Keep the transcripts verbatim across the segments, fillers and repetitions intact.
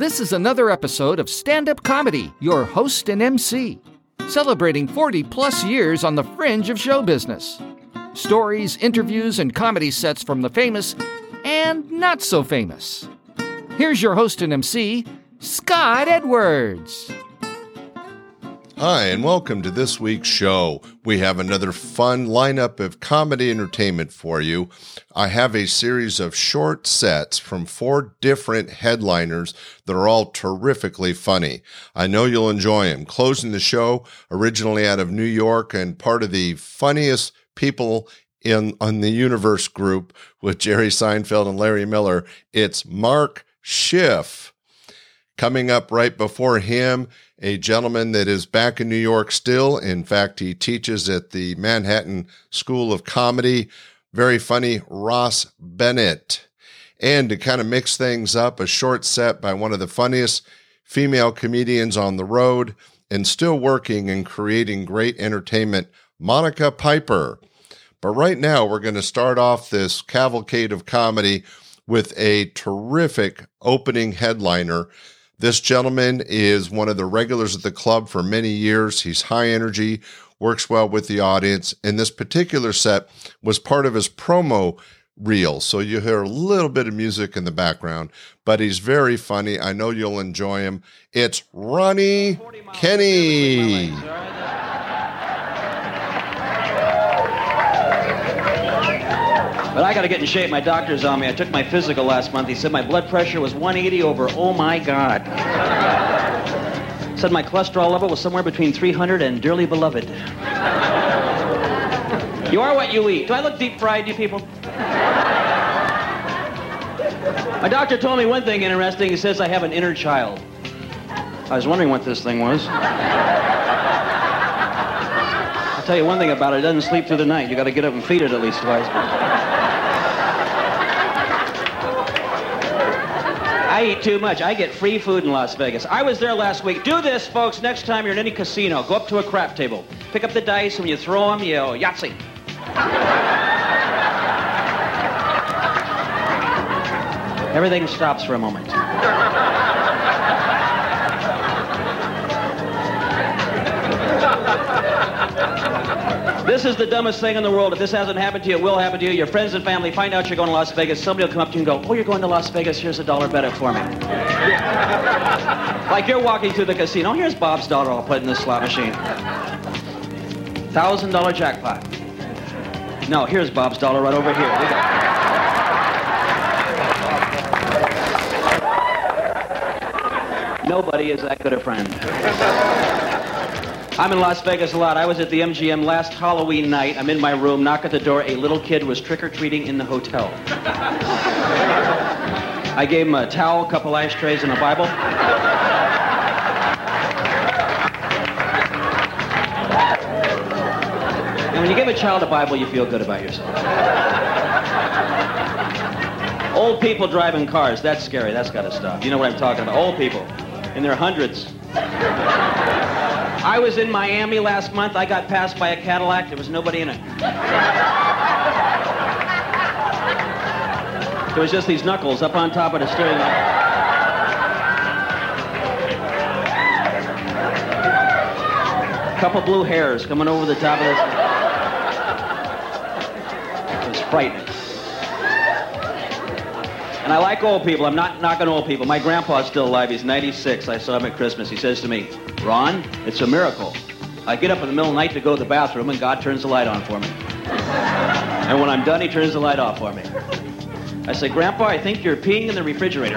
This is another episode of Stand Up Comedy, your host and M C, celebrating forty plus years on the fringe of show business. Stories, interviews, and comedy sets from the famous and not so famous. Here's your host and M C, Scott Edwards. Hi, and welcome to this week's show. We have another fun lineup of comedy entertainment for you. I have a series of short sets from four different headliners that are all terrifically funny. I know you'll enjoy them. Closing the show, originally out of New York and part of the funniest people in on the universe group with Jerry Seinfeld and Larry Miller, it's Mark Schiff. Coming up right before him, a gentleman that is back in New York still. In fact, he teaches at the Manhattan School of Comedy. Very funny, Ross Bennett. And to kind of mix things up, a short set by one of the funniest female comedians on the road and still working and creating great entertainment, Monica Piper. But right now, we're going to start off this cavalcade of comedy with a terrific opening headliner. This gentleman is one of the regulars at the club for many years. He's high energy, works well with the audience, and this particular set was part of his promo reel. So you hear a little bit of music in the background, but he's very funny. I know you'll enjoy him. It's Ronnie Kenny. But I got to get in shape. My doctor's on me. I took my physical last month. He said my blood pressure was one eighty over, oh my God. Said my cholesterol level was somewhere between three hundred and dearly beloved. You are what you eat. Do I look deep fried, you people? My doctor told me one thing interesting. He says I have an inner child. I was wondering what this thing was. I'll tell you one thing about it. It doesn't sleep through the night. You got to get up and feed it at least twice. I eat too much. I get free food in Las Vegas. I was there last week. Do this, folks. Next time you're in any casino, go up to a crap table. Pick up the dice. When you throw them, you yell, Yahtzee. Everything stops for a moment. This is the dumbest thing in the world. If this hasn't happened to you, it will happen to you. Your friends and family find out you're going to Las Vegas. Somebody will come up to you and go, oh, you're going to Las Vegas? Here's a dollar, bet it for me. Like you're walking through the casino. Here's Bob's dollar all put in this slot machine. one thousand dollars jackpot. No, here's Bob's dollar right over here. We got... Nobody is that good a friend. I'm in Las Vegas a lot. I was at the M G M last Halloween night. I'm in my room, knock at the door. A little kid was trick-or-treating in the hotel. I gave him a towel, a couple ashtrays, and a Bible. And when you give a child a Bible, you feel good about yourself. Old people driving cars, that's scary. That's got to stop. You know what I'm talking about. Old people in their hundreds. I was in Miami last month. I got passed by a Cadillac. There was nobody in it. There was just these knuckles up on top of the steering wheel. Couple blue hairs coming over the top of this. It was frightening. And I like old people. I'm not knocking old people. My grandpa's still alive. He's ninety-six. I saw him at Christmas. He says to me, Ron, it's a miracle. I get up in the middle of the night to go to the bathroom, and God turns the light on for me. And when I'm done, he turns the light off for me. I say, Grandpa, I think you're peeing in the refrigerator.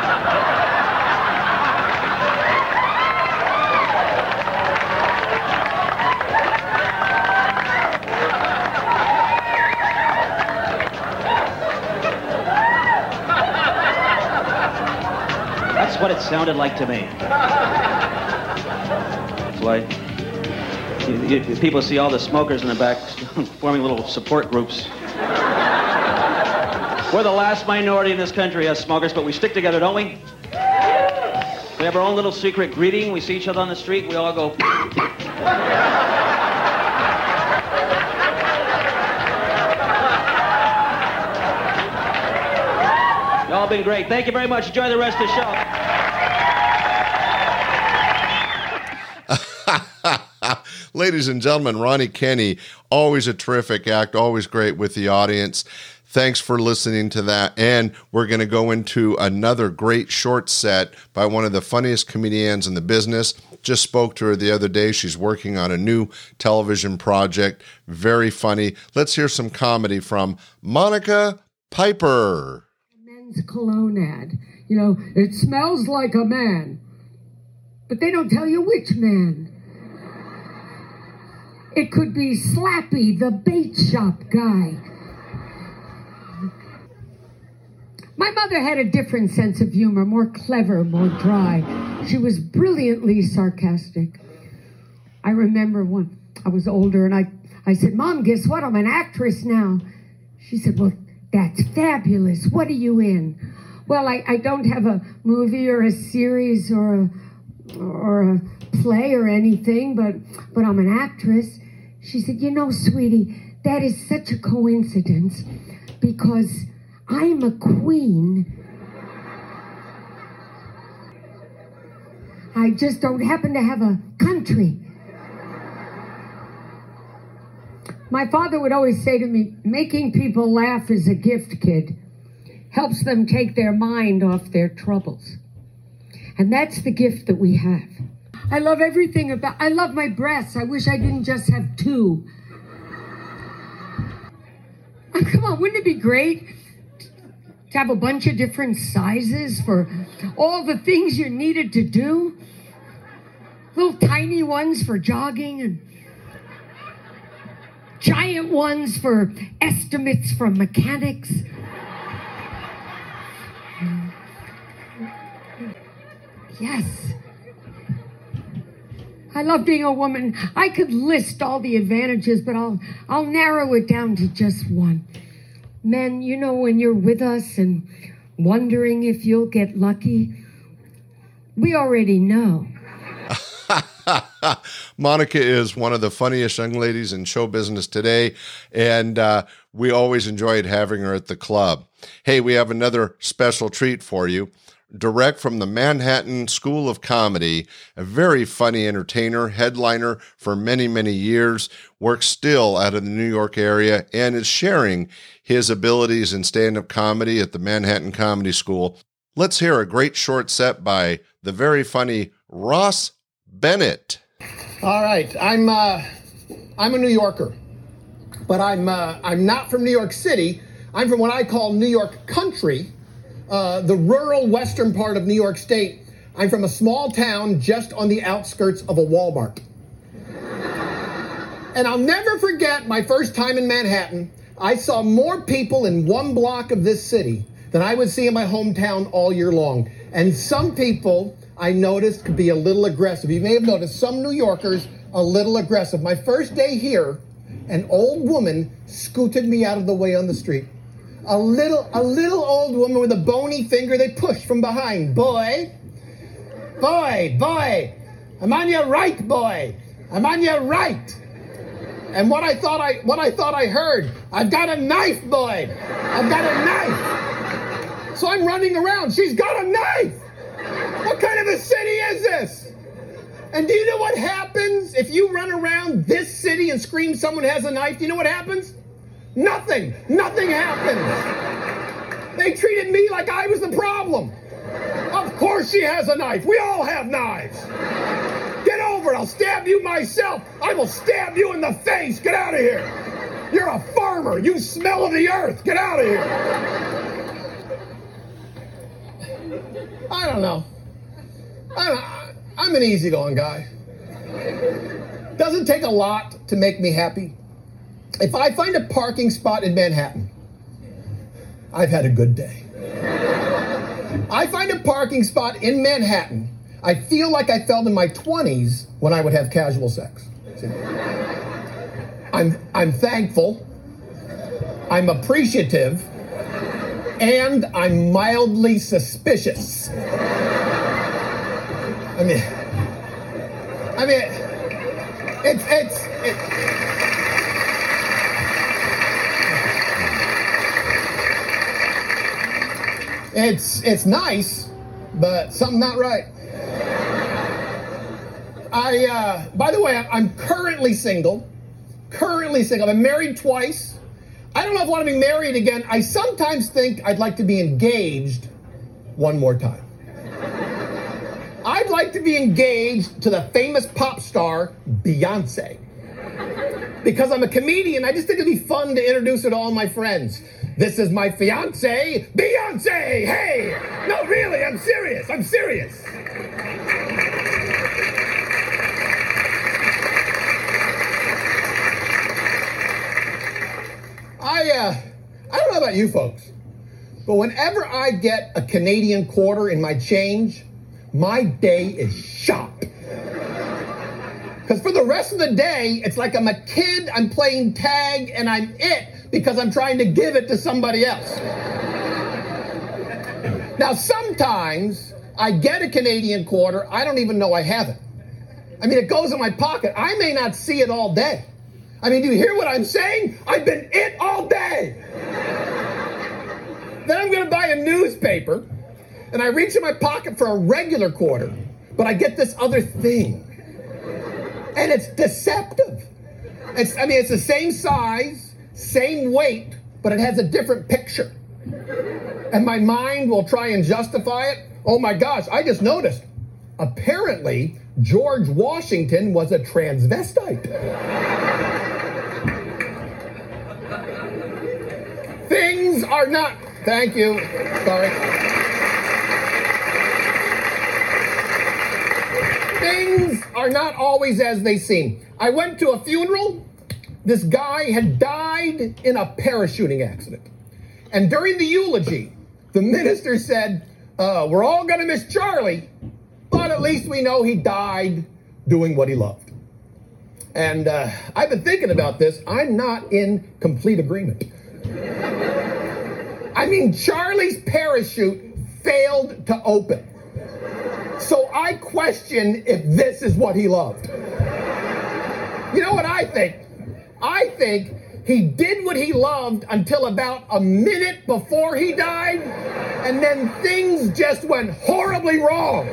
That's what it sounded like to me. It's like you, you, people see all the smokers in the back forming little support groups. We're the last minority in this country as smokers, but we stick together, don't we? We have our own little secret greeting. We see each other on the street. We all go. Y'all been great. Thank you very much. Enjoy the rest of the show. Ladies and gentlemen, Ronnie Kenny, always a terrific act, always great with the audience. Thanks for listening to that. And we're going to go into another great short set by one of the funniest comedians in the business. Just spoke to her the other day. She's working on a new television project. Very funny. Let's hear some comedy from Monica Piper. Men's cologne ad. You know, it smells like a man. But they don't tell you which man. It could be Slappy, the bait shop guy. My mother had a different sense of humor, more clever, more dry. She was brilliantly sarcastic. I remember when I was older and I, I said, Mom, guess what? I'm an actress now. She said, well, that's fabulous. What are you in? Well, I, I don't have a movie or a series or a, or a play or anything, but, but I'm an actress. She said, you know, sweetie, that is such a coincidence because I'm a queen. I just don't happen to have a country. My father would always say to me, making people laugh is a gift, kid. Helps them take their mind off their troubles. And that's the gift that we have. I love everything about, I love my breasts. I wish I didn't just have two. Oh, come on, wouldn't it be great to have a bunch of different sizes for all the things you needed to do? Little tiny ones for jogging and giant ones for estimates from mechanics. Yes. I love being a woman. I could list all the advantages, but I'll I'll narrow it down to just one. Men, you know, when you're with us and wondering if you'll get lucky, we already know. Monica is one of the funniest young ladies in show business today, and uh, we always enjoyed having her at the club. Hey, we have another special treat for you. Direct from the Manhattan School of Comedy, a very funny entertainer, headliner for many, many years, works still out of the New York area, and is sharing his abilities in stand-up comedy at the Manhattan Comedy School. Let's hear a great short set by the very funny Ross Bennett. All right, I'm uh, I'm a New Yorker, but I'm uh, I'm not from New York City. I'm from what I call New York country, uh, the rural western part of New York State. I'm from a small town just on the outskirts of a Walmart. And I'll never forget my first time in Manhattan. I saw more people in one block of this city than I would see in my hometown all year long. And some people I noticed could be a little aggressive. You may have noticed some New Yorkers a little aggressive. My first day here, an old woman scooted me out of the way on the street. A little, a little old woman with a bony finger they pushed from behind. Boy, boy, boy, I'm on your right, boy. I'm on your right. And what I thought I, what I thought I heard, I've got a knife, boy. I've got a knife. So I'm running around. She's got a knife. What kind of a city is this? And do you know what happens if you run around this city and scream someone has a knife? Do you know what happens? Nothing. Nothing happens. They treated me like I was the problem. Of course she has a knife. We all have knives. Get over it. I'll stab you myself. I will stab you in the face. Get out of here. You're a farmer. You smell of the earth. Get out of here. I don't know. I don't, I'm an easygoing guy. Doesn't take a lot to make me happy. If I find a parking spot in Manhattan, I've had a good day. I find a parking spot in Manhattan, I feel like I felt in my twenties when I would have casual sex. I'm, I'm thankful, I'm appreciative, and I'm mildly suspicious. I mean, I mean, it's, it's, it, it's, it's nice, but something not right. I, uh, by the way, I'm currently single. Currently single. I'm married twice. I don't know if I want to be married again. I sometimes think I'd like to be engaged one more time. I'd like to be engaged to the famous pop star, Beyonce. Because I'm a comedian, I just think it'd be fun to introduce her to all my friends. This is my fiance, Beyonce! Hey! No, really, I'm serious, I'm serious. I, uh, I don't know about you folks, but whenever I get a Canadian quarter in my change, my day is shot. Because for the rest of the day, it's like I'm a kid, I'm playing tag, and I'm it because I'm trying to give it to somebody else. Now, sometimes I get a Canadian quarter, I don't even know I have it. I mean, it goes in my pocket. I may not see it all day. I mean, do you hear what I'm saying? I've been it all day. Then I'm going to buy a newspaper, and I reach in my pocket for a regular quarter, but I get this other thing. And it's deceptive. It's, I mean, it's the same size, same weight, but it has a different picture. And my mind will try and justify it. Oh my gosh, I just noticed. Apparently, George Washington was a transvestite. Things are not... Thank you. Sorry. Things are not always as they seem. I went to a funeral. This guy had died in a parachuting accident. And during the eulogy, the minister said, uh, we're all going to miss Charlie, but at least we know he died doing what he loved. And uh, I've been thinking about this. I'm not in complete agreement. I mean, Charlie's parachute failed to open. So I question if this is what he loved. You know what I think? I think he did what he loved until about a minute before he died, and then things just went horribly wrong.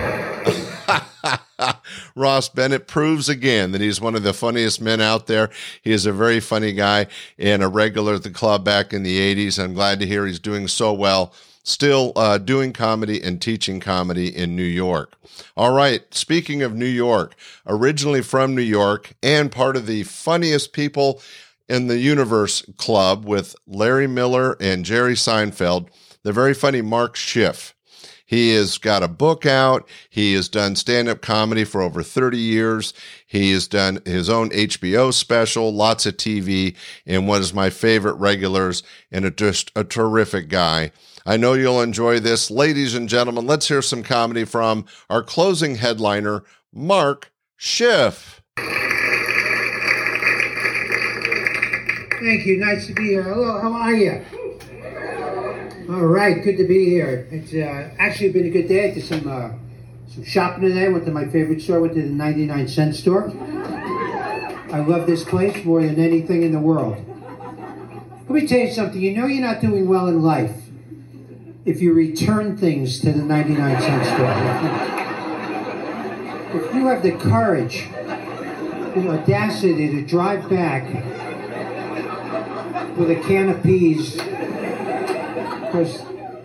Ross Bennett proves again that he's one of the funniest men out there. He is a very funny guy and a regular at the club back in the eighties. I'm glad to hear he's doing so well, still uh, doing comedy and teaching comedy in New York. All right, speaking of New York, originally from New York and part of the funniest people in the universe club with Larry Miller and Jerry Seinfeld, the very funny Mark Schiff. He has got a book out. He has done stand-up comedy for over thirty years. He has done his own H B O special, lots of T V, and one of my favorite regulars, and a, just a terrific guy. I know you'll enjoy this. Ladies and gentlemen, let's hear some comedy from our closing headliner, Mark Schiff. Thank you. Nice to be here. Hello, how are you? All right, good to be here. It's uh, actually been a good day. I did some uh, some shopping today. Went to my favorite store. Went to the ninety-nine cent store. I love this place more than anything in the world. Let me tell you something. You know you're not doing well in life if you return things to the ninety-nine cent store. If you have the courage, the audacity to drive back with a can of peas because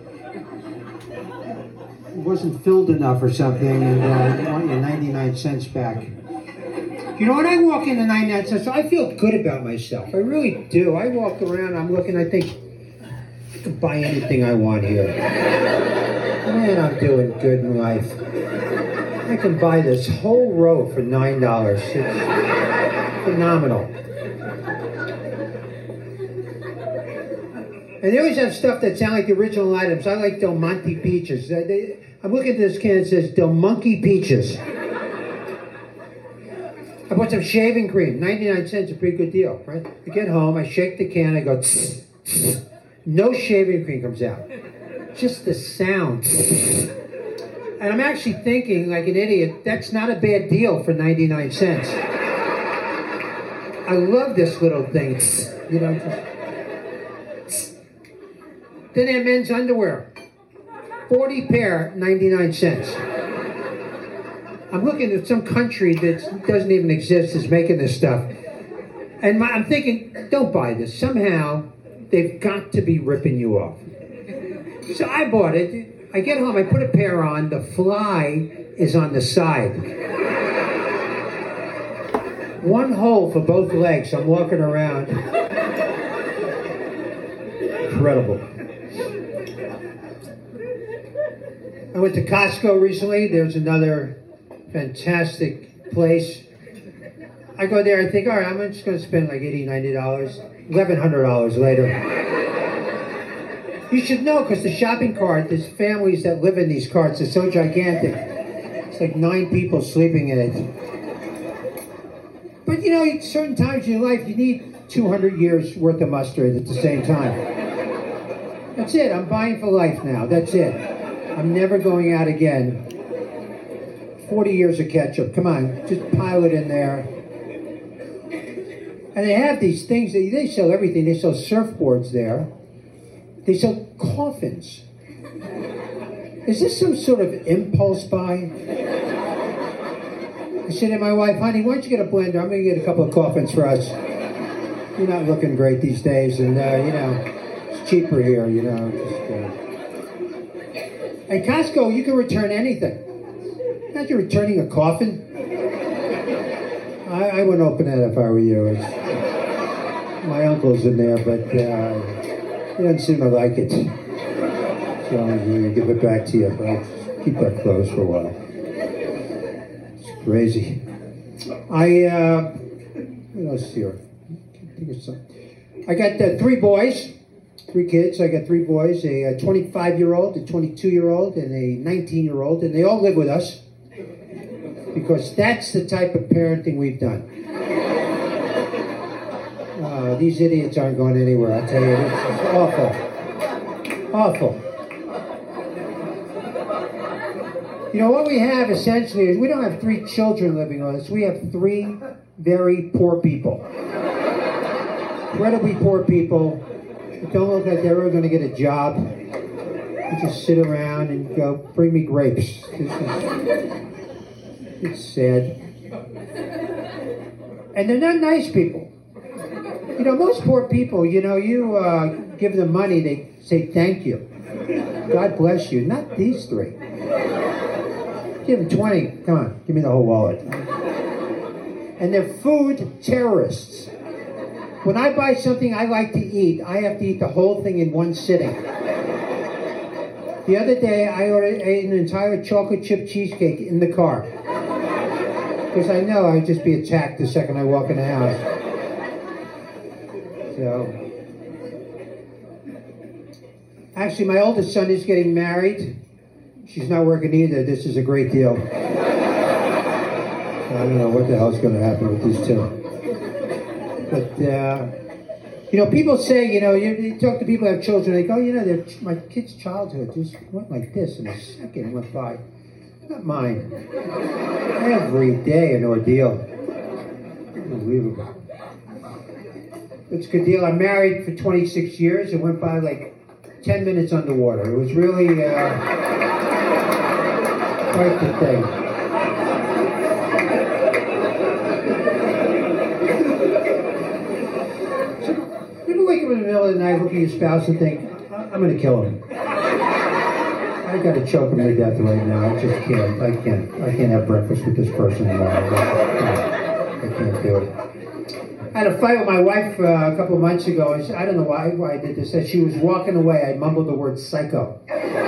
it wasn't filled enough or something, and uh, you want your ninety-nine cents back. You know, when I walk into ninety-nine cents, I feel good about myself. I really do. I walk around, I'm looking, I think, I can buy anything I want here. Man, I'm doing good in life. I can buy this whole row for nine dollars. It's phenomenal. And they always have stuff that sound like the original items. I like Del Monte peaches. Uh, they, I'm looking at this can, it says Del Monkey peaches. I bought some shaving cream. ninety-nine cents, a pretty good deal, right? I get home, I shake the can, I go, tss, tss. No shaving cream comes out. Just the sound. And I'm actually thinking, like an idiot, that's not a bad deal for ninety-nine cents. I love this little thing. You know, just... Then they have men's underwear. forty pair, ninety-nine cents. I'm looking at some country that doesn't even exist is making this stuff. And my, I'm thinking, don't buy this. Somehow, they've got to be ripping you off. So I bought it. I get home, I put a pair on. The fly is on the side. One hole for both legs. I'm walking around. Incredible. I went to Costco recently. There's another fantastic place. I go there, I think, all right, I'm just going to spend like eighty dollars, ninety dollars. eleven hundred dollars later. You should know, because the shopping cart, there's families that live in these carts. It's so gigantic. It's like nine people sleeping in it. But, you know, at certain times in your life, you need two hundred years worth of mustard at the same time. That's it. I'm buying for life now. That's it. I'm never going out again. forty years of ketchup. Come on, just pile it in there. And they have these things, they, they sell everything. They sell surfboards there. They sell coffins. Is this some sort of impulse buy? I said to my wife, honey, why don't you get a blender? I'm going to get a couple of coffins for us. You're not looking great these days, and, uh, you know, it's cheaper here, you know. Just, uh... At Costco, you can return anything. Imagine returning a coffin. I, I wouldn't open that if I were you. It's, my uncle's in there, but uh, he doesn't seem to like it. So I'm going to give it back to you. I'll keep that closed for a while. It's crazy. I, uh, what else here? I think it's some, I got uh, three boys, three kids. I got three boys, a twenty-five-year-old, a twenty-two-year-old, and a nineteen-year-old, and they all live with us. Because that's the type of parenting we've done. Uh, these idiots aren't going anywhere, I tell you. It's, it's awful. Awful. You know, what we have essentially is we don't have three children living with us. We have three very poor people. Incredibly poor people that don't look like they're ever going to get a job. They just sit around and go, bring me grapes. This is, it's sad. And they're not nice people. You know, most poor people, you know, you uh, give them money, they say thank you. God bless you. Not these three. Give them twenty. Come on, give me the whole wallet. And they're food terrorists. When I buy something I like to eat, I have to eat the whole thing in one sitting. The other day, I ordered, ate an entire chocolate chip cheesecake in the car. Because I know I would just be attacked the second I walk in the house. So, actually, my oldest son is getting married. She's not working either. This is a great deal. I don't know what the hell's going to happen with these two. But, uh, you know, people say, you know, you, you talk to people who have children, they go, you know, my kid's childhood just went like this in a second, went by. Not mine. Every day an ordeal. Unbelievable. It's a good deal. I'm married for twenty-six years. It went by like ten minutes underwater. It was really uh, quite the thing. So, you ever wake up in the middle of the night, look at your spouse and think, I'm going to kill him. I got to choke him to death right now. I just can't. I can't. I can't have breakfast with this person anymore. I can't do it. I had a fight with my wife uh, a couple of months ago. I, said, I don't know why, why I did this. As she was walking away, I mumbled the word psycho.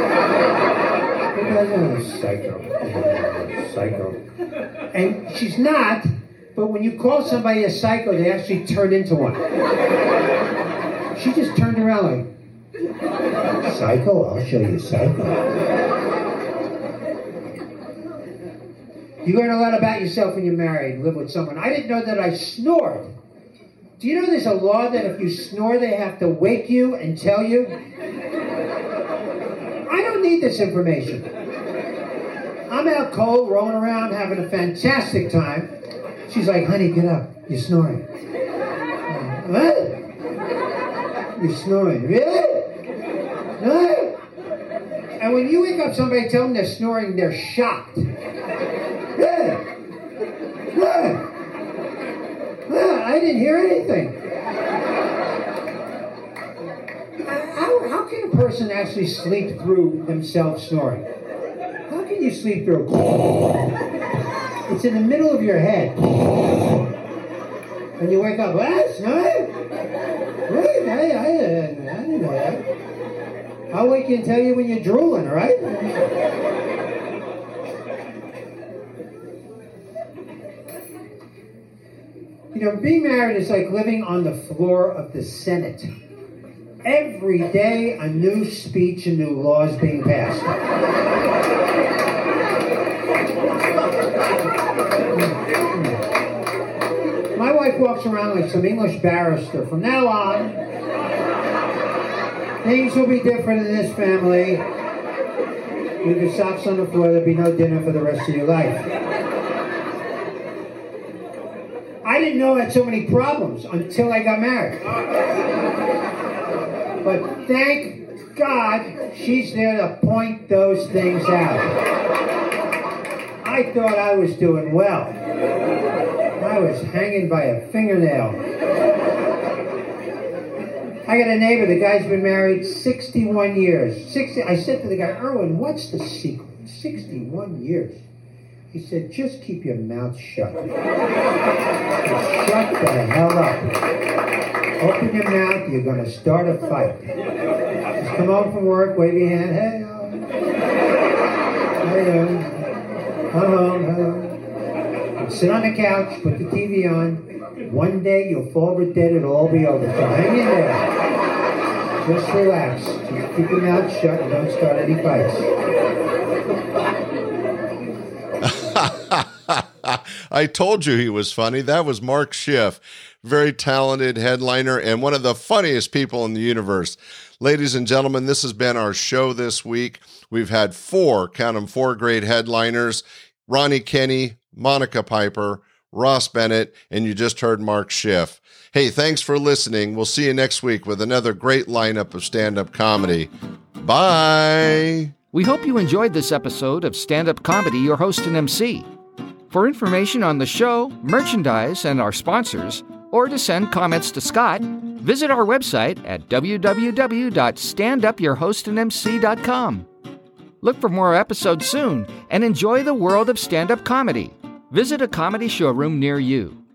Psycho. Psycho. And she's not, but when you call somebody a psycho, they actually turn into one. She just turned around like, psycho? I'll show you psycho. You learn a lot about yourself when you're married and live with someone. I didn't know that I snored. Do you know there's a law that if you snore, they have to wake you and tell you? I don't need this information. I'm out cold, rolling around, having a fantastic time. She's like, honey, get up. You're snoring. What? You're snoring. Really? No? And when you wake up somebody, tell them they're snoring, they're shocked. Hey! I didn't hear anything. How, how can a person actually sleep through themselves snoring? How can you sleep through? It's in the middle of your head. And you wake up, what? Snoring? Really? I, I, I didn't know that. I'll wake you and tell you when you're drooling, all right? You know, being married is like living on the floor of the Senate. Every day, a new speech and new laws being passed. My wife walks around like some English barrister. From now on, things will be different in this family. Leave your socks on the floor, there'll be no dinner for the rest of your life. I didn't know I had so many problems until I got married. But thank God she's there to point those things out. I thought I was doing well. I was hanging by a fingernail. I got a neighbor, the guy's been married sixty-one years. sixty, I said to the guy, Erwin, what's the secret? sixty-one years. He said, just keep your mouth shut. Shut the hell up. Open your mouth, you're going to start a fight. Just come home from work, wave your hand, hey, oh. Hey, oh. Come home, hello. And sit on the couch, put the T V on. One day you'll fall over dead, it'll all be over. So hang in there. Just relax. Just keep your mouth shut and don't start any fights. I told you he was funny. That was Mark Schiff, very talented headliner and one of the funniest people in the universe. Ladies and gentlemen, this has been our show this week. We've had four, count them, four great headliners: Ronnie Kenny, Monica Piper, Ross Bennett, and you just heard Mark Schiff. Hey, thanks for listening. We'll see you next week with another great lineup of stand-up comedy. Bye. We hope you enjoyed this episode of Stand Up Comedy, your host and M C. For information on the show, merchandise, and our sponsors, or to send comments to Scott, visit our website at w w w dot stand up your host and m c dot com. Look for more episodes soon and enjoy the world of stand-up comedy. Visit a comedy showroom near you.